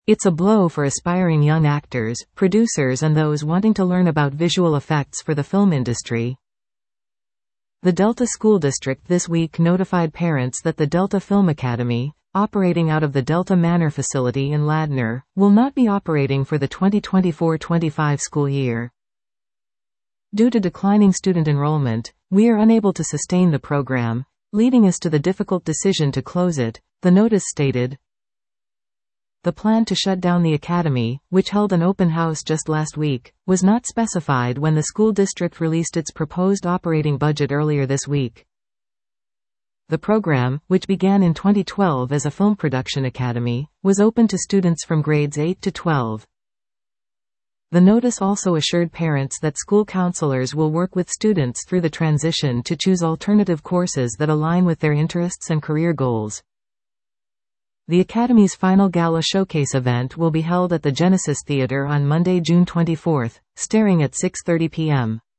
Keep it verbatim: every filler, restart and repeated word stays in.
It's a blow for aspiring young actors, producers and those wanting to learn about visual effects for the film industry. The Delta School District this week notified parents that the Delta Film Academy, operating out of the Delta Manor facility in Ladner, will not be operating for the twenty twenty-four twenty-five school year. Due to declining student enrollment, we are unable to sustain the program, leading us to the difficult decision to close it, the notice stated. The plan to shut down the academy, which held an open house just last week, was not specified when the school district released its proposed operating budget earlier this week. The program, which began in twenty twelve as a film production academy, was open to students from grades eight to twelve. The notice also assured parents that school counselors will work with students through the transition to choose alternative courses that align with their interests and career goals. The Academy's final gala showcase event will be held at the Genesis Theatre on Monday, June twenty-fourth, starting at six thirty p m